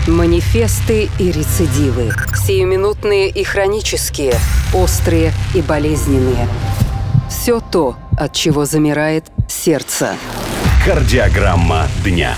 Манифесты и рецидивы. Сиюминутные и хронические. Острые и болезненные. Все то, от чего замирает сердце. Кардиограмма дня.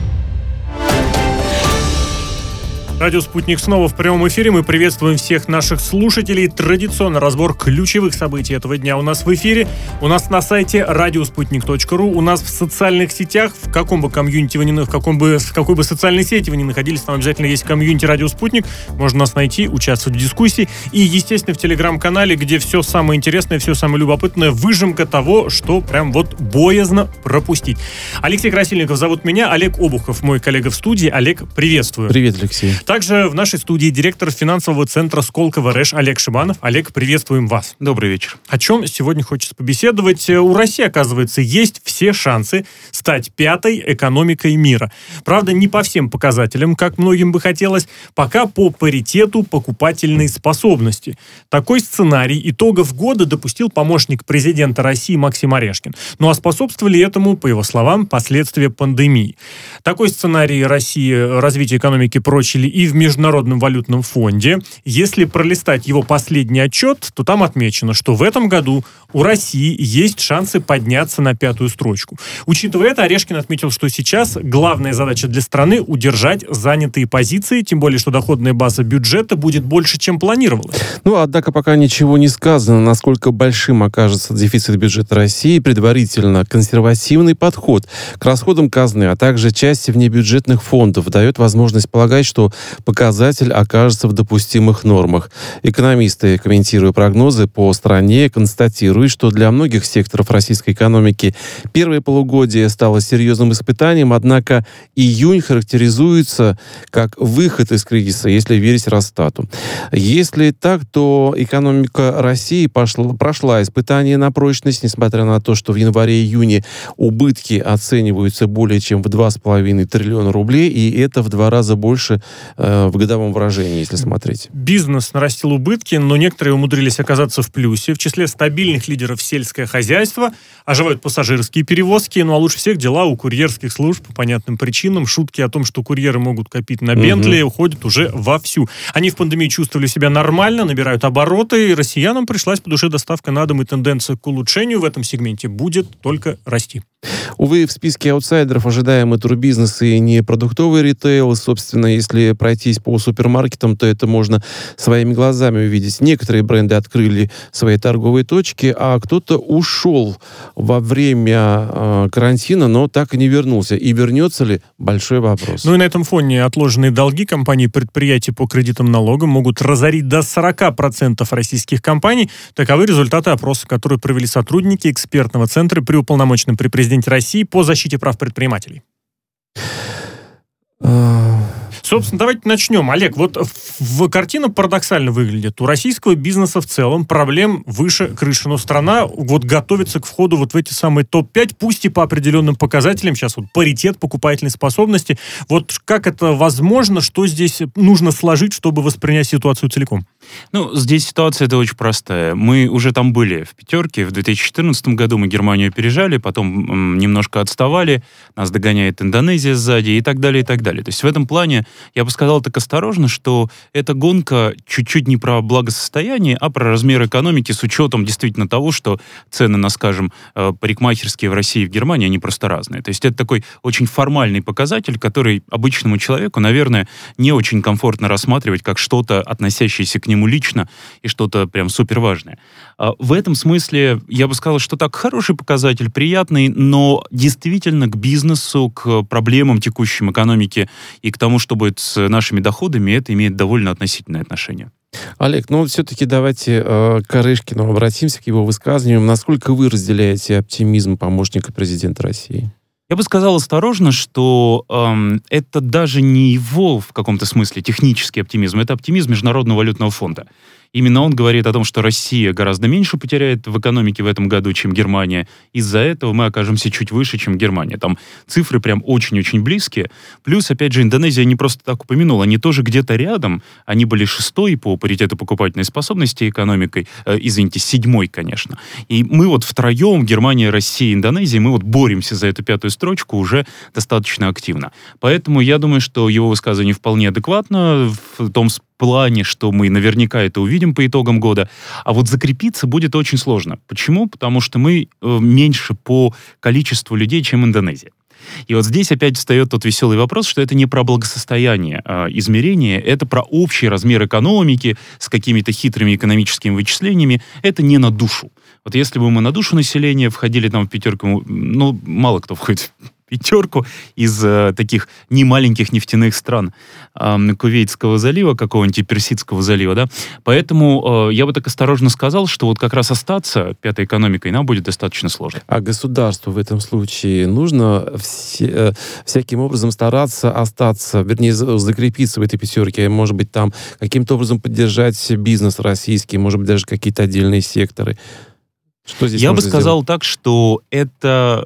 Радио «Спутник» снова в прямом эфире. Мы приветствуем всех наших слушателей. Традиционный разбор ключевых событий этого дня у нас в эфире. У нас на сайте radiosputnik.ru. У нас в социальных сетях, в каком бы комьюнити вы ни в какой бы социальной сети вы ни находились, там обязательно есть комьюнити «Радио Спутник». Можно нас найти, участвовать в дискуссии. И, естественно, в телеграм-канале, где все самое интересное, все самое любопытное, выжимка того, что прям вот боязно пропустить. Алексей Красильников зовут меня, Олег Обухов, мой коллега в студии. Олег, приветствую. Привет, Алексей. Также в нашей студии директор финансового центра «Сколково РЭШ» Олег Шибанов. Олег, приветствуем вас. Добрый вечер. О чем сегодня хочется побеседовать? У России, оказывается, есть все шансы стать пятой экономикой мира. Правда, не по всем показателям, как многим бы хотелось, пока по паритету покупательной способности. Такой сценарий итогов года допустил помощник президента России Максим Орешкин. Ну а способствовали этому, по его словам, последствия пандемии. Такой сценарий России развития экономики прочили и в Международном валютном фонде. Если пролистать его последний отчет, то там отмечено, что в этом году у России есть шансы подняться на пятую строчку. Учитывая это, Орешкин отметил, что сейчас главная задача для страны — удержать занятые позиции, тем более, что доходная база бюджета будет больше, чем планировалось. Однако пока ничего не сказано, насколько большим окажется дефицит бюджета России. Предварительно консервативный подход к расходам казны, а также части внебюджетных фондов дает возможность полагать, что показатель окажется в допустимых нормах. Экономисты, комментируя прогнозы по стране, констатируют, что для многих секторов российской экономики первое полугодие стало серьезным испытанием, однако июнь характеризуется как выход из кризиса, если верить Росстату. Если так, то экономика России прошла испытание на прочность, несмотря на то, что в январе-июне убытки оцениваются более чем в 2,5 триллиона рублей, и это в 2 раза больше в годовом выражении, если смотреть. Бизнес нарастил убытки, но некоторые умудрились оказаться в плюсе. В числе стабильных лидеров сельское хозяйство, оживают пассажирские перевозки, а лучше всех дела у курьерских служб по понятным причинам. Шутки о том, что курьеры могут копить на Бентли, уходят уже вовсю. Они в пандемии чувствовали себя нормально, набирают обороты, и россиянам пришлась по душе доставка на дом, и тенденция к улучшению в этом сегменте будет только расти. Увы, в списке аутсайдеров ожидаемый турбизнес и непродуктовый ритейл. Собственно, если пройтись по супермаркетам, то это можно своими глазами увидеть. Некоторые бренды открыли свои торговые точки, а кто-то ушел во время карантина, но так и не вернулся. И вернется ли — большой вопрос. И на этом фоне отложенные долги компаний и предприятий по кредитам налогам могут разорить до 40% российских компаний. Таковы результаты опроса, который провели сотрудники экспертного центра при уполномоченном при президенте России по защите прав предпринимателей. Собственно, давайте начнем. Олег, картина парадоксально выглядит. У российского бизнеса в целом проблем выше крыши, но страна готовится к входу в эти самые топ-5, пусть и по определенным показателям. Сейчас паритет покупательной способности. Как это возможно? Что здесь нужно сложить, чтобы воспринять ситуацию целиком? Здесь ситуация-то очень простая. Мы уже там были в пятерке. В 2014 году мы Германию опережали, потом немножко отставали. Нас догоняет Индонезия сзади и так далее, и так далее. То есть в этом плане я бы сказал так осторожно, что эта гонка чуть-чуть не про благосостояние, а про размер экономики с учетом действительно того, что цены на, скажем, парикмахерские в России и в Германии, они просто разные. То есть это такой очень формальный показатель, который обычному человеку, наверное, не очень комфортно рассматривать как что-то, относящееся к нему лично и что-то прям суперважное. В этом смысле я бы сказал, что так, хороший показатель, приятный, но действительно к бизнесу, к проблемам текущей экономики и к тому, что будет с нашими доходами, это имеет довольно относительное отношение. Олег, все-таки давайте к Орешкину обратимся, к его высказываниям. Насколько вы разделяете оптимизм помощника президента России? Я бы сказал осторожно, что это даже не его в каком-то смысле технический оптимизм, это оптимизм Международного валютного фонда. Именно он говорит о том, что Россия гораздо меньше потеряет в экономике в этом году, чем Германия. Из-за этого мы окажемся чуть выше, чем Германия. Там цифры прям очень-очень близкие. Плюс, опять же, Индонезия не просто так упомянула. Они тоже где-то рядом. Они были 6-й по паритету покупательной способности экономикой. Извините, 7-й, конечно. И мы вот втроем, Германия, Россия, Индонезия, мы вот боремся за эту 5-ю строчку уже достаточно активно. Поэтому я думаю, что его высказывание вполне адекватно в том плане, что мы наверняка это увидим по итогам года. А вот закрепиться будет очень сложно. Почему? Потому что мы меньше по количеству людей, чем Индонезия. И вот здесь опять встает тот веселый вопрос, что это не про благосостояние измерения, это про общий размер экономики с какими-то хитрыми экономическими вычислениями. Это не на душу. Вот если бы мы на душу населения входили там в 5-ку, ну, мало кто входит в 5-ку из таких немаленьких нефтяных стран Кувейтского залива, какого-нибудь Персидского залива, да. Поэтому я бы так осторожно сказал, что вот как раз остаться 5-й экономикой нам будет достаточно сложно. А государству в этом случае нужно всяким образом стараться остаться, вернее, закрепиться в этой 5-ке, может быть, там каким-то образом поддержать бизнес российский, может быть, даже какие-то отдельные секторы. Что здесь я бы сказал сделать? так, что это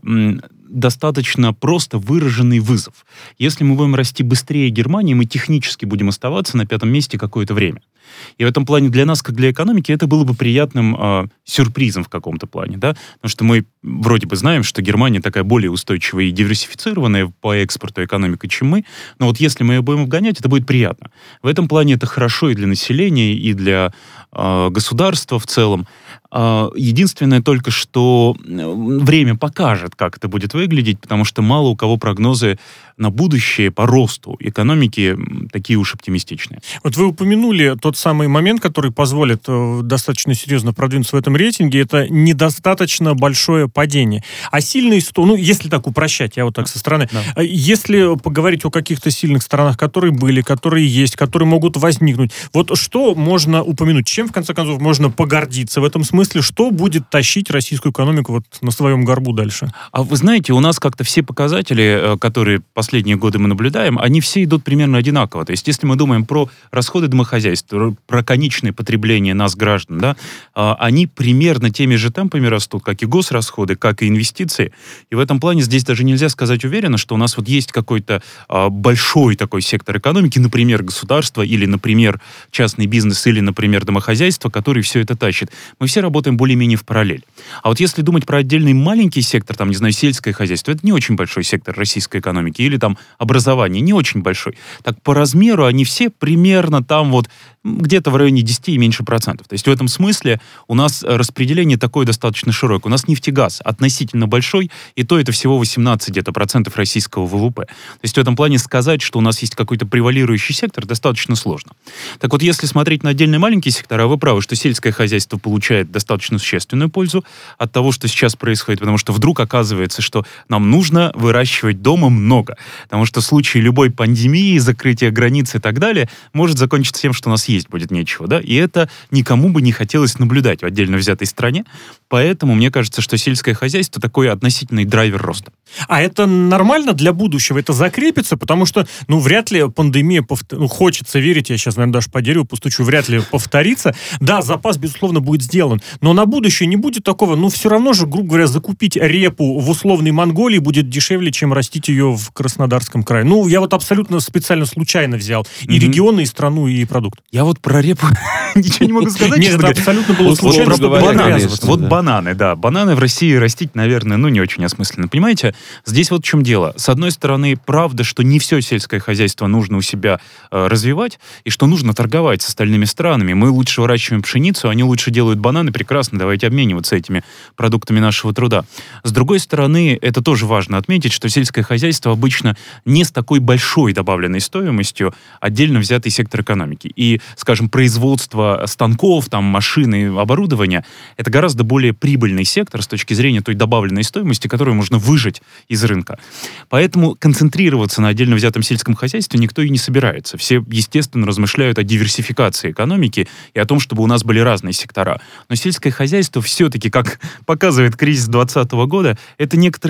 достаточно просто выраженный вызов. Если мы будем расти быстрее Германии, мы технически будем оставаться на 5-м месте какое-то время. И в этом плане для нас, как для экономики, это было бы приятным сюрпризом в каком-то плане, да? Потому что мы вроде бы знаем, что Германия такая более устойчивая и диверсифицированная по экспорту экономика, чем мы, но вот если мы ее будем обгонять, это будет приятно. В этом плане это хорошо и для населения, и для государства в целом. Единственное только, что время покажет, как это будет выглядеть, потому что мало у кого прогнозы на будущее по росту экономики такие уж оптимистичные. Вот вы упомянули тот самый момент, который позволит достаточно серьезно продвинуться в этом рейтинге, это недостаточно большое падение. А сильные стороны, ну, если так упрощать, я вот так со стороны, да. Если поговорить о каких-то сильных сторонах, которые были, которые есть, которые могут возникнуть, вот что можно упомянуть, чем, в конце концов, можно погордиться в этом смысле, что будет тащить российскую экономику вот на своем горбу дальше? А вы знаете, у нас как-то все показатели, которые последние годы мы наблюдаем, они все идут примерно одинаково. То есть, если мы думаем про расходы домохозяйств, про конечное потребление нас, граждан, да, они примерно теми же темпами растут, как и госрасходы, как и инвестиции. И в этом плане здесь даже нельзя сказать уверенно, что у нас вот есть какой-то большой такой сектор экономики, например, государство, или, например, частный бизнес, или, например, домохозяйство, который все это тащит. Мы все работаем более-менее в параллель. А вот если думать про отдельный маленький сектор, там, не знаю, сельское хозяйство, это не очень большой сектор российской экономики, или там образование, не очень большой. Так по размеру они все примерно там вот где-то в районе 10 и меньше процентов. То есть в этом смысле у нас распределение такое достаточно широкое. У нас нефтегаз относительно большой, и то это всего 18 где-то процентов российского ВВП. То есть в этом плане сказать, что у нас есть какой-то превалирующий сектор, достаточно сложно. Так вот, если смотреть на отдельные маленькие сектора, вы правы, что сельское хозяйство получает достаточно существенную пользу от того, что сейчас происходит, потому что вдруг оказывается, что нам нужно выращивать дома много. Потому что в случае любой пандемии, закрытия границ и так далее, может закончиться тем, что у нас есть будет нечего, да, и это никому бы не хотелось наблюдать в отдельно взятой стране, поэтому мне кажется, что сельское хозяйство такой относительный драйвер роста. А это нормально для будущего? Это закрепится? Потому что, ну, вряд ли пандемия, хочется верить, я сейчас, наверное, даже по дереву постучу, вряд ли повторится. Да, запас, безусловно, будет сделан, но на будущее не будет такого, ну, все равно же, грубо говоря, закупить репу в условной Монголии будет дешевле, чем растить ее в Краснодарском крае. Ну, я вот абсолютно специально случайно взял и регионы, и страну, и продукт. Я вот про репу ничего не могу сказать. Нет, это абсолютно было случайно. Вот бананы, да. Бананы в России растить, наверное, ну, не очень осмысленно. Понимаете, здесь вот в чем дело. С одной стороны, правда, что не все сельское хозяйство нужно у себя развивать, и что нужно торговать с остальными странами. Мы лучше выращиваем пшеницу, они лучше делают бананы, прекрасно, давайте обмениваться этими продуктами нашего труда. С другой стороны, это тоже важно отметить, что сельское хозяйство обычно не с такой большой добавленной стоимостью отдельно взятый сектор экономики. И, скажем, производство станков, там, машин и оборудования — это гораздо более прибыльный сектор с точки зрения той добавленной стоимости, которую можно выжать из рынка. Поэтому концентрироваться на отдельно взятом сельском хозяйстве никто и не собирается. Все, естественно, размышляют о диверсификации экономики и о том, чтобы у нас были разные сектора. Но сельское хозяйство все-таки, как показывает кризис 2020 года, это некоторый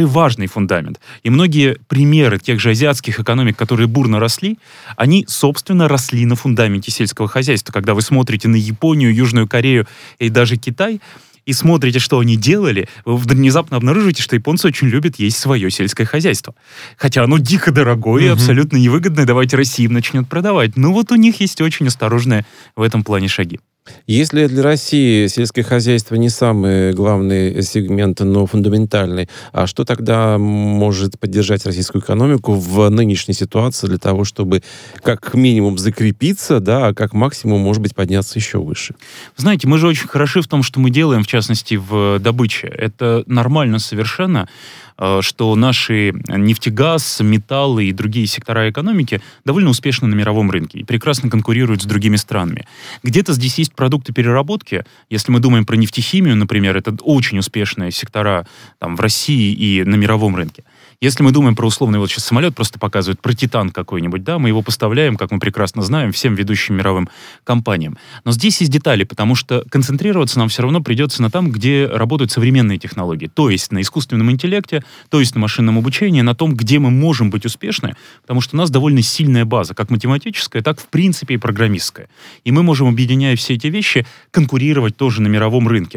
некоторый важный фундамент. И многие примеры тех же азиатских экономик, которые бурно росли, они, собственно, росли на фундаменте сельского хозяйства. Когда вы смотрите на Японию, Южную Корею и даже Китай, и смотрите, что они делали, вы внезапно обнаруживаете, что японцы очень любят есть свое сельское хозяйство. Хотя оно дико дорогое и абсолютно невыгодное, давайте Россия им начнет продавать. Но вот у них есть очень осторожные в этом плане шаги. Если для России сельское хозяйство не самый главный сегмент, но фундаментальный, а что тогда может поддержать российскую экономику в нынешней ситуации для того, чтобы как минимум закрепиться, да, а как максимум, может быть, подняться еще выше? Знаете, мы же очень хороши в том, что мы делаем, в частности, в добыче. Это нормально совершенно, что наши нефтегаз, металлы и другие сектора экономики довольно успешны на мировом рынке и прекрасно конкурируют с другими странами. Где-то здесь есть продукты переработки. Если мы думаем про нефтехимию, например, это очень успешные сектора там, в России и на мировом рынке. Если мы думаем про условный, вот сейчас самолет просто показывают, про Титан какой-нибудь, да, мы его поставляем, как мы прекрасно знаем, всем ведущим мировым компаниям. Но здесь есть детали, потому что концентрироваться нам все равно придется на там, где работают современные технологии. То есть на искусственном интеллекте, то есть на машинном обучении, на том, где мы можем быть успешны, потому что у нас довольно сильная база, как математическая, так, в принципе, и программистская. И мы можем, объединяя все эти вещи, конкурировать тоже на мировом рынке.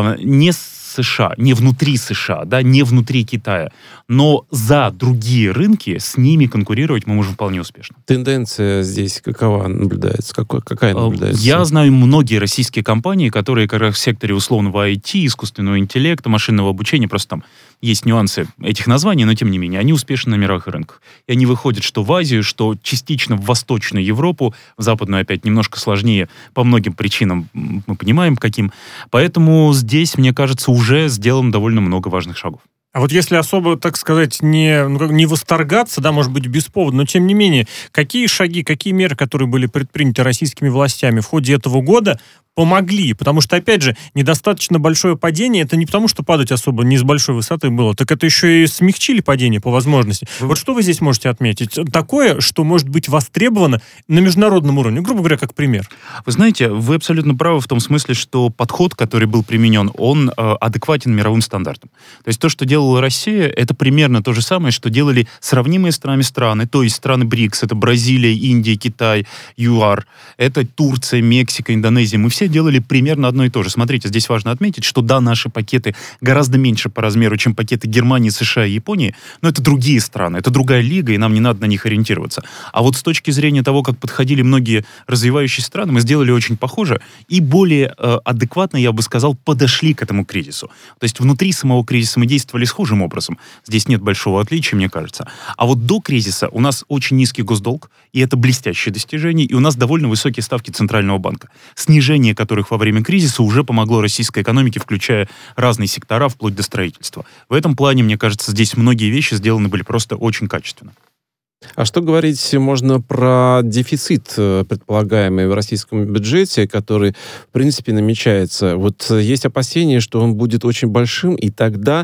Не с США, не внутри США, да, не внутри Китая, но за другие рынки с ними конкурировать мы можем вполне успешно. Тенденция здесь какова наблюдается? Какая наблюдается? Я знаю многие российские компании, которые как раз в секторе условного IT, искусственного интеллекта, машинного обучения, просто там есть нюансы этих названий, но тем не менее, они успешны на мировых рынках. И они выходят что в Азию, что частично в Восточную Европу, в Западную опять немножко сложнее по многим причинам, мы понимаем, каким. Поэтому здесь, мне кажется, уже сделано довольно много важных шагов. А вот если особо, так сказать, не восторгаться, да, может быть, без повода, но тем не менее, какие шаги, какие меры, которые были предприняты российскими властями в ходе этого года, помогли? Потому что, опять же, недостаточно большое падение, это не потому, что падать особо не с большой высоты было, так это еще и смягчили падение по возможности. Вот что вы здесь можете отметить? Такое, что может быть востребовано на международном уровне, грубо говоря, как пример. Вы знаете, вы абсолютно правы в том смысле, что подход, который был применен, он адекватен мировым стандартам. То есть то, что делала Россия, это примерно то же самое, что делали сравнимые с нами страны, то есть страны БРИКС, это Бразилия, Индия, Китай, ЮАР, это Турция, Мексика, Индонезия. Мы все делали примерно одно и то же. Смотрите, здесь важно отметить, что да, наши пакеты гораздо меньше по размеру, чем пакеты Германии, США и Японии, но это другие страны, это другая лига, и нам не надо на них ориентироваться. А вот с точки зрения того, как подходили многие развивающиеся страны, мы сделали очень похоже и более адекватно, я бы сказал, подошли к этому кризису. То есть внутри самого кризиса мы действовали схожим образом. Здесь нет большого отличия, мне кажется. А вот до кризиса у нас очень низкий госдолг, и это блестящее достижение, и у нас довольно высокие ставки Центрального банка. Снижение которых во время кризиса уже помогло российской экономике, включая разные сектора, вплоть до строительства. В этом плане, мне кажется, здесь многие вещи сделаны были просто очень качественно. А что говорить можно про дефицит, предполагаемый в российском бюджете, который, в принципе, намечается? Вот есть опасения, что он будет очень большим, и тогда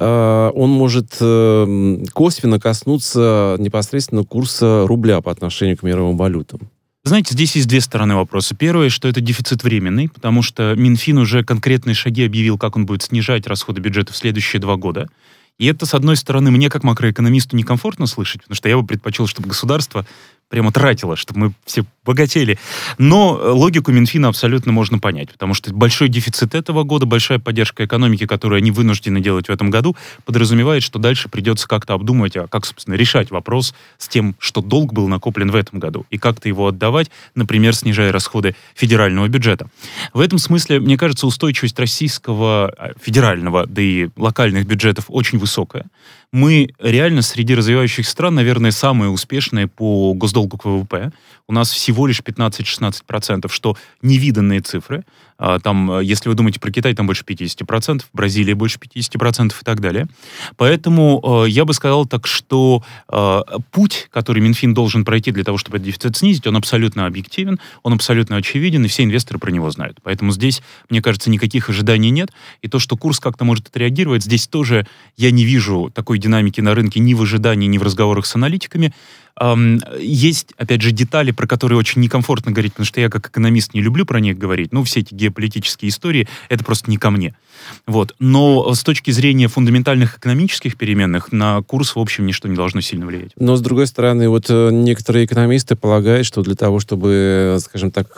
он может косвенно коснуться непосредственно курса рубля по отношению к мировым валютам. Знаете, здесь есть две стороны вопроса. Первое, что это дефицит временный, потому что Минфин уже конкретные шаги объявил, как он будет снижать расходы бюджета в следующие 2 года. И это, с одной стороны, мне, как макроэкономисту, некомфортно слышать, потому что я бы предпочел, чтобы государство прямо тратило, чтобы мы все богатели. Но логику Минфина абсолютно можно понять, потому что большой дефицит этого года, большая поддержка экономики, которую они вынуждены делать в этом году, подразумевает, что дальше придется как-то обдумывать, а как, собственно, решать вопрос с тем, что долг был накоплен в этом году, и как-то его отдавать, например, снижая расходы федерального бюджета. В этом смысле, мне кажется, устойчивость российского федерального, да и локальных бюджетов очень высокая. Мы реально среди развивающихся стран, наверное, самые успешные по госдолгу к ВВП. У нас всего лишь 15-16%, что невиданные цифры. Там, если вы думаете про Китай, там больше 50%, Бразилия больше 50% и так далее. Поэтому я бы сказал так, что путь, который Минфин должен пройти для того, чтобы этот дефицит снизить, он абсолютно объективен, он абсолютно очевиден, и все инвесторы про него знают. Поэтому здесь, мне кажется, никаких ожиданий нет. И то, что курс как-то может отреагировать, здесь тоже я не вижу такой динамики на рынке ни в ожидании, ни в разговорах с аналитиками. Есть, опять же, детали, про которые очень некомфортно говорить, потому что я как экономист не люблю про них говорить. Все эти геополитические истории, это просто не ко мне. Вот. Но с точки зрения фундаментальных экономических переменных на курс, в общем, ничто не должно сильно влиять. Но, с другой стороны, вот некоторые экономисты полагают, что для того, чтобы, скажем так,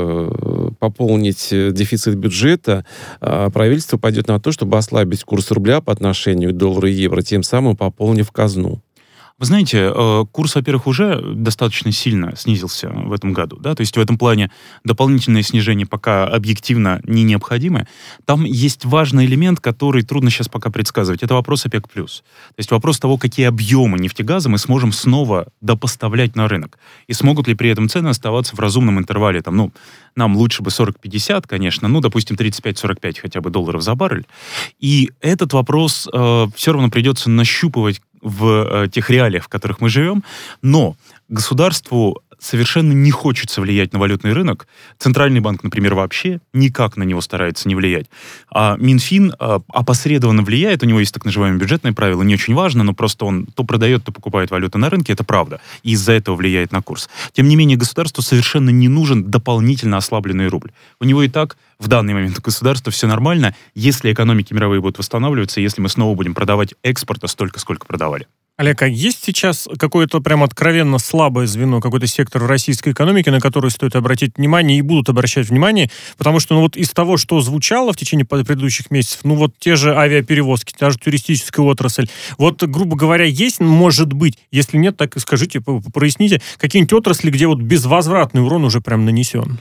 пополнить дефицит бюджета, правительство пойдет на то, чтобы ослабить курс рубля по отношению к доллару и евро, тем самым пополнив казну. Вы знаете, курс, во-первых, уже достаточно сильно снизился в этом году, да, то есть в этом плане дополнительное снижение пока объективно не необходимо. Там есть важный элемент, который трудно сейчас пока предсказывать. Это вопрос ОПЕК+. То есть вопрос того, какие объемы нефтегаза мы сможем снова допоставлять на рынок. И смогут ли при этом цены оставаться в разумном интервале. Нам лучше бы 40-50, конечно, допустим, 35-45 хотя бы долларов за баррель. И этот вопрос все равно придется нащупывать в тех реалиях, в которых мы живем, но государству совершенно не хочется влиять на валютный рынок. Центральный банк, например, вообще никак на него старается не влиять. А Минфин опосредованно влияет, у него есть так называемое бюджетное правило, не очень важно, но просто он то продает, то покупает валюту на рынке, это правда, и из-за этого влияет на курс. Тем не менее, государству совершенно не нужен дополнительно ослабленный рубль. У него и так в данный момент у государства все нормально, если экономики мировые будут восстанавливаться, если мы снова будем продавать экспорта столько, сколько продавали. Олег, а есть сейчас какое-то прям откровенно слабое звено, какой-то сектор российской экономики, на который стоит обратить внимание и будут обращать внимание? Потому что из того, что звучало в течение предыдущих месяцев, те же авиаперевозки, та же туристическая отрасль, грубо говоря, есть, может быть, если нет, так и скажите, проясните, какие-нибудь отрасли, где безвозвратный урон уже прям нанесен?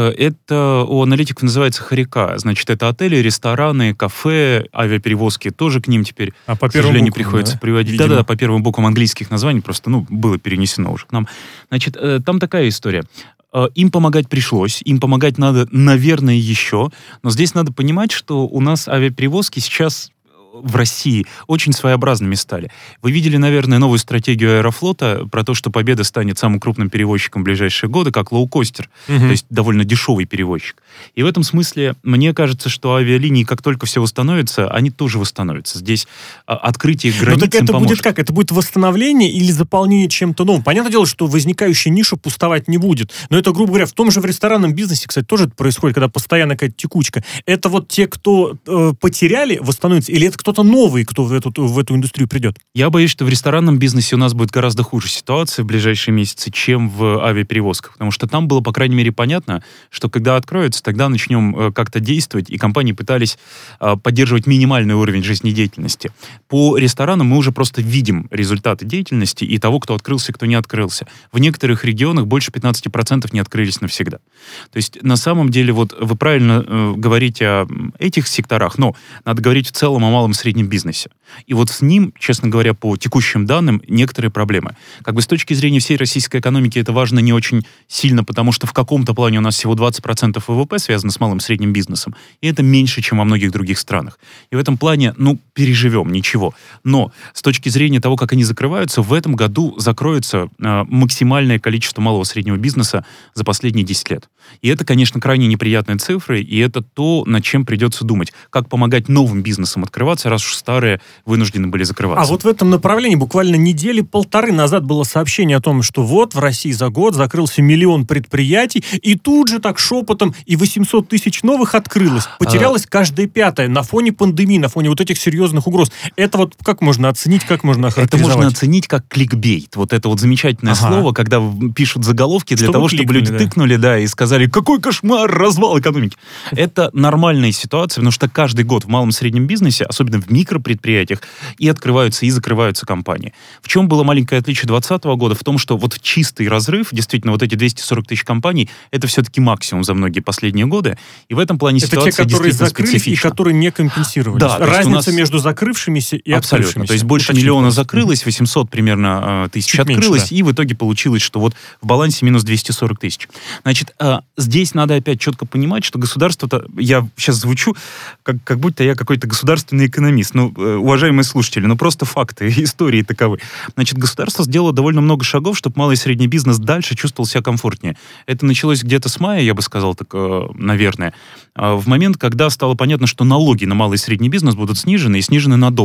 Это у аналитиков называется хорека. Значит, это отели, рестораны, кафе, авиаперевозки тоже к ним теперь, к сожалению, приходится приводить. Да, по первым буквам английских названий просто, было перенесено уже к нам. Значит, там такая история. Им помогать пришлось, им помогать надо, наверное, еще, но здесь надо понимать, что у нас авиаперевозки сейчас в России очень своеобразными стали. Вы видели, наверное, новую стратегию Аэрофлота про то, что Победа станет самым крупным перевозчиком в ближайшие годы, как лоукостер, то есть довольно дешевый перевозчик. И в этом смысле мне кажется, что авиалинии, как только все восстановится, они тоже восстановятся. Здесь открытие границ им это поможет. Будет как? Это будет восстановление или заполнение чем-то новым? Понятное дело, что возникающая ниша пустовать не будет. Но это, грубо говоря, в том же в ресторанном бизнесе, кстати, тоже это происходит, когда постоянно какая-то текучка. Это те, кто потеряли, восстановятся, или это кто-то новый, кто в эту индустрию придет? Я боюсь, что в ресторанном бизнесе у нас будет гораздо хуже ситуация в ближайшие месяцы, чем в авиаперевозках. Потому что там было, по крайней мере, понятно, что когда откроется, тогда начнем как-то действовать, и компании пытались поддерживать минимальный уровень жизнедеятельности. По ресторанам мы уже просто видим результаты деятельности и того, кто открылся, кто не открылся. В некоторых регионах больше 15% не открылись навсегда. То есть, на самом деле, вы правильно говорите о этих секторах, но надо говорить в целом о малом и среднем бизнесе. И с ним, честно говоря, по текущим данным, некоторые проблемы. С точки зрения всей российской экономики это важно не очень сильно, потому что в каком-то плане у нас всего 20% ВВП связано с малым и средним бизнесом. И это меньше, чем во многих других странах. И в этом плане, переживем, ничего. Но с точки зрения того, как они закрываются, в этом году закроется максимальное количество малого и среднего бизнеса за последние 10 лет. И это, конечно, крайне неприятные цифры, и это то, над чем придется думать. Как помогать новым бизнесам открываться, раз уж старые вынуждены были закрываться. А в этом направлении буквально недели полторы назад было сообщение о том, что в России за год закрылся 1 миллион предприятий, и тут же так шепотом и 800 тысяч новых открылось. Потерялось каждое пятое на фоне пандемии, на фоне этих серьезных угроз. Это как можно оценить, как можно охарактеризовать? Это можно оценить как кликбейт. Это замечательное слово, когда пишут заголовки для того, чтобы люди тыкнули, и сказали, какой кошмар, развал экономики. Это нормальная ситуация, потому что каждый год в малом и среднем бизнесе, особенно в микропредприятиях, и открываются, и закрываются компании. В чем было маленькое отличие 2020 года? В том, что чистый разрыв, действительно, эти 240 тысяч компаний, это все-таки максимум за многие последние годы. И в этом плане ситуация действительно специфична. Это те, которые закрылись и которые не компенсировались. Да, разница между закрывшимися и открывшимися. Абсолютно. То есть больше миллиона закрылось, 800 примерно тысяч открылось, и в итоге получилось, что в балансе минус 240 тысяч. Значит, здесь надо опять четко понимать, что государство-то, я сейчас звучу, как будто я какой-то государственный экономист. Уважаемые слушатели, просто факты, истории таковы. Значит, государство сделало довольно много шагов, чтобы малый и средний бизнес дальше чувствовал себя комфортнее. Это началось где-то с мая, я бы сказал, наверное, в момент, когда стало понятно, что налоги на малый и средний бизнес будут снижены, и снижены надолго.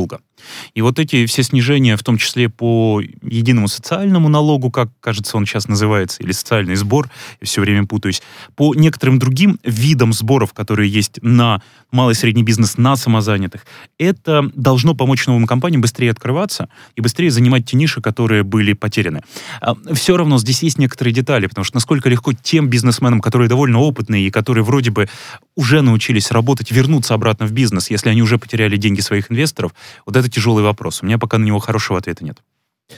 И вот эти все снижения, в том числе по единому социальному налогу, как, кажется, он сейчас называется, или социальный сбор, я все время путаюсь, по некоторым другим видам сборов, которые есть на малый и средний бизнес, на самозанятых, это должно помочь новым компаниям быстрее открываться и быстрее занимать те ниши, которые были потеряны. Все равно здесь есть некоторые детали, потому что насколько легко тем бизнесменам, которые довольно опытные и которые вроде бы уже научились работать, вернуться обратно в бизнес, если они уже потеряли деньги своих инвесторов, вот это тяжелый вопрос. У меня пока на него хорошего ответа нет.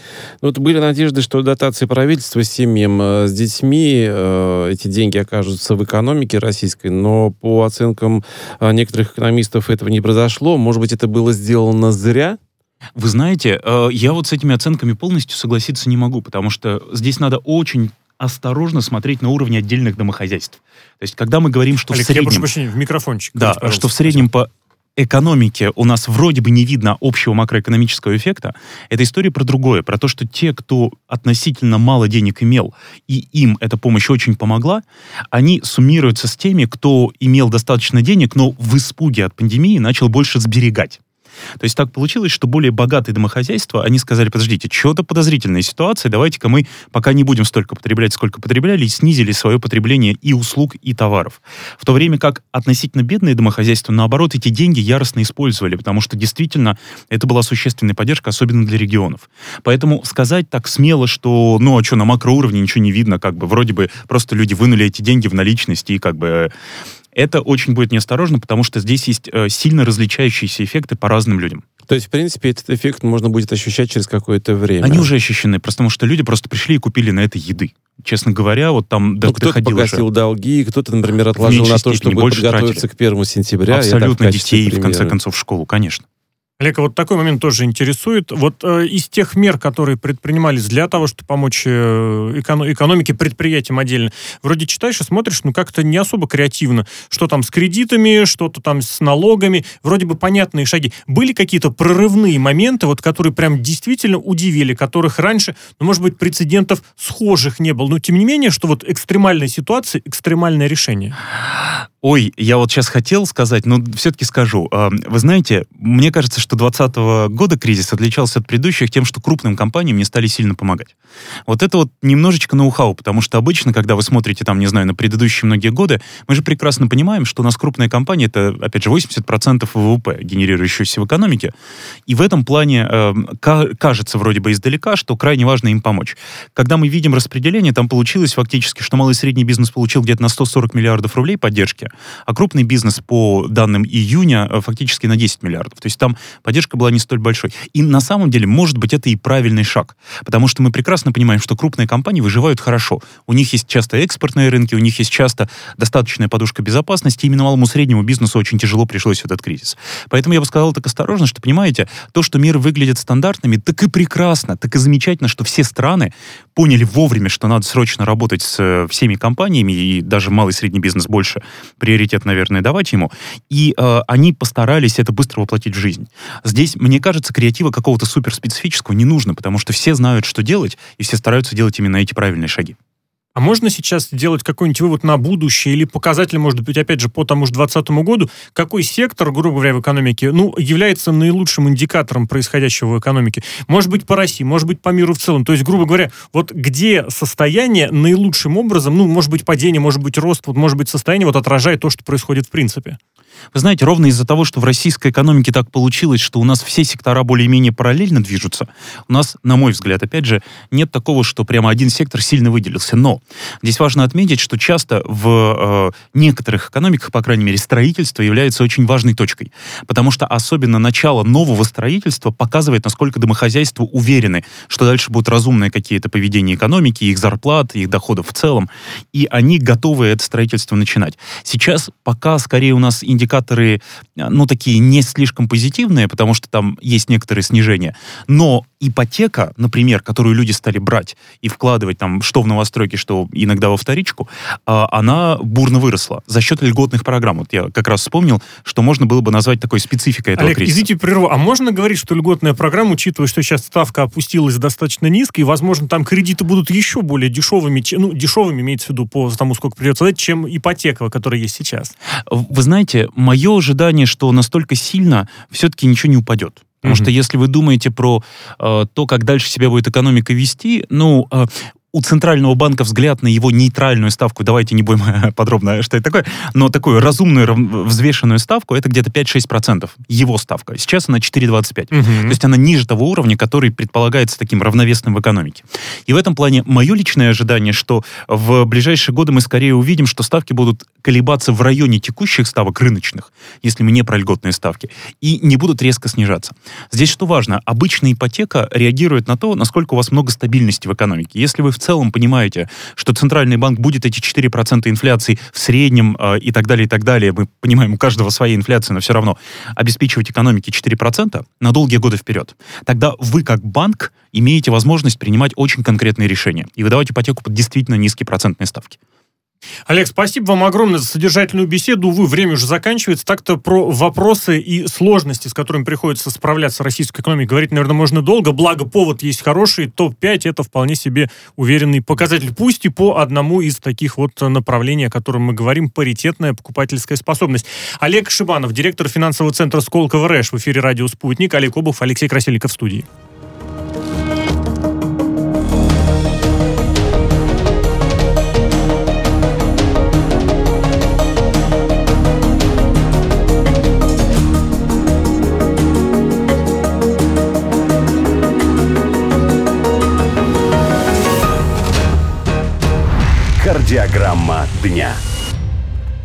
Вот были надежды, что дотации правительства семьям с детьми, эти деньги окажутся в экономике российской, но по оценкам некоторых экономистов этого не произошло. Может быть, это было сделано зря? Вы знаете, я вот с этими оценками полностью согласиться не могу, потому что здесь надо очень осторожно смотреть на уровне отдельных домохозяйств. То есть, когда мы говорим, что Олег, в среднем... я прошу прощения, в микрофончик. Да, что в среднем по экономике у нас вроде бы не видно общего макроэкономического эффекта, это история про другое, про то, что те, кто относительно мало денег имел, и им эта помощь очень помогла, они суммируются с теми, кто имел достаточно денег, но в испуге от пандемии начал больше сберегать. То есть так получилось, что более богатые домохозяйства, они сказали, подождите, что-то подозрительная ситуация, давайте-ка мы пока не будем столько потреблять, сколько потребляли, и снизили свое потребление и услуг, и товаров. В то время как относительно бедные домохозяйства, наоборот, эти деньги яростно использовали, потому что действительно это была существенная поддержка, особенно для регионов. Поэтому сказать так смело, что, ну, а что, на макроуровне ничего не видно, как бы, вроде бы просто люди вынули эти деньги в наличности, и как бы... Это очень будет неосторожно, потому что здесь есть сильно различающиеся эффекты по разным людям. То есть, в принципе, этот эффект можно будет ощущать через какое-то время. Они уже ощущены, потому что люди просто пришли и купили на это еды. Честно говоря, вот там кто-то погасил долги, кто-то, например, отложил на то, чтобы подготовиться к 1 сентября. Абсолютно детей, в конце концов, в школу, конечно. Олег, вот такой момент тоже интересует. Вот из тех мер, которые предпринимались для того, чтобы помочь экономике, предприятиям отдельно, вроде читаешь и смотришь, ну как-то не особо креативно. Что там с кредитами, что-то там с налогами, вроде бы понятные шаги. Были какие-то прорывные моменты, вот, которые прям действительно удивили, которых раньше, ну, может быть, прецедентов схожих не было. Но тем не менее, что вот экстремальная ситуация, экстремальное решение. Ой, я вот сейчас хотел сказать, но все-таки скажу. Вы знаете, мне кажется, что 2020 года кризис отличался от предыдущих тем, что крупным компаниям не стали сильно помогать. Вот это вот немножечко ноу-хау, потому что обычно, когда вы смотрите там, не знаю, на предыдущие многие годы, мы же прекрасно понимаем, что у нас крупные компании — это, опять же, 80% ВВП, генерирующегося в экономике. И в этом плане кажется вроде бы издалека, что крайне важно им помочь. Когда мы видим распределение, там получилось фактически, что малый и средний бизнес получил где-то на 140 миллиардов рублей поддержки, а крупный бизнес, по данным июня, фактически на 10 миллиардов. То есть там поддержка была не столь большой. И на самом деле, может быть, это и правильный шаг. Потому что мы прекрасно понимаем, что крупные компании выживают хорошо. У них есть часто экспортные рынки, у них есть часто достаточная подушка безопасности. Именно малому и среднему бизнесу очень тяжело пришлось в этот кризис. Поэтому я бы сказал так осторожно, что, понимаете, то, что меры выглядят стандартными, так и прекрасно, так и замечательно, что все страны поняли вовремя, что надо срочно работать с всеми компаниями, и даже малый и средний бизнес больше приоритет, наверное, давать ему. И они постарались это быстро воплотить в жизнь. Здесь, мне кажется, креатива какого-то суперспецифического не нужно, потому что все знают, что делать, и все стараются делать именно эти правильные шаги. А можно сейчас сделать какой-нибудь вывод на будущее или показатель, может быть, опять же, по тому же 2020 году, какой сектор, грубо говоря, в экономике, ну, является наилучшим индикатором происходящего в экономике? Может быть, по России, может быть, по миру в целом. То есть, грубо говоря, вот где состояние наилучшим образом, ну, может быть, падение, может быть, рост, вот, может быть, состояние вот отражает то, что происходит в принципе? Вы знаете, ровно из-за того, что в российской экономике так получилось, что у нас все сектора более-менее параллельно движутся, у нас, на мой взгляд, опять же, нет такого, что прямо один сектор сильно выделился. Но здесь важно отметить, что часто в некоторых экономиках, по крайней мере, строительство является очень важной точкой. Потому что особенно начало нового строительства показывает, насколько домохозяйства уверены, что дальше будут разумные какие-то поведения экономики, их зарплат, их доходов в целом. И они готовы это строительство начинать. Сейчас пока скорее у нас индикаторы, ну, такие не слишком позитивные, потому что там есть некоторые снижения. Но ипотека, например, которую люди стали брать и вкладывать там что в новостройки, что иногда во вторичку, она бурно выросла за счет льготных программ. Вот я как раз вспомнил, что можно было бы назвать такой спецификой этого Олег, кризиса. извините, прерву. А можно говорить, что льготная программа, учитывая, что сейчас ставка опустилась достаточно низко, и, возможно, там кредиты будут еще более дешевыми, ну, дешевыми, имеется в виду, по тому, сколько придется дать, чем ипотека, которая есть сейчас? Вы знаете, мое ожидание, что настолько сильно все-таки ничего не упадет. Потому что если вы думаете про то, как дальше себя будет экономика вести, у Центрального банка взгляд на его нейтральную ставку, давайте не будем подробно, что это такое, но такую разумную, взвешенную ставку, это где-то 5-6%. Его ставка. Сейчас она 4,25%. То есть она ниже того уровня, который предполагается таким равновесным в экономике. И в этом плане мое личное ожидание, что в ближайшие годы мы скорее увидим, что ставки будут колебаться в районе текущих ставок рыночных, если мы не про льготные ставки, и не будут резко снижаться. Здесь что важно? Обычная ипотека реагирует на то, насколько у вас много стабильности в экономике. Если вы в целом понимаете, что Центральный банк будет эти 4% инфляции в среднем и так далее, мы понимаем, у каждого своя инфляция, но все равно обеспечивать экономике 4% на долгие годы вперед, тогда вы как банк имеете возможность принимать очень конкретные решения и выдавать ипотеку под действительно низкие процентные ставки. Олег, спасибо вам огромное за содержательную беседу. Увы, время уже заканчивается. Так-то про вопросы и сложности, с которыми приходится справляться российской экономике, говорить, наверное, можно долго. Благо, повод есть хороший. Топ-5 — это вполне себе уверенный показатель. Пусть и по одному из таких вот направлений, о котором мы говорим, паритетная покупательская способность. Олег Шибанов, директор финансового центра «Сколково РЭШ» в эфире «Радио Спутник». Олег Обух, Алексей Красильников в студии. Кардиограмма дня.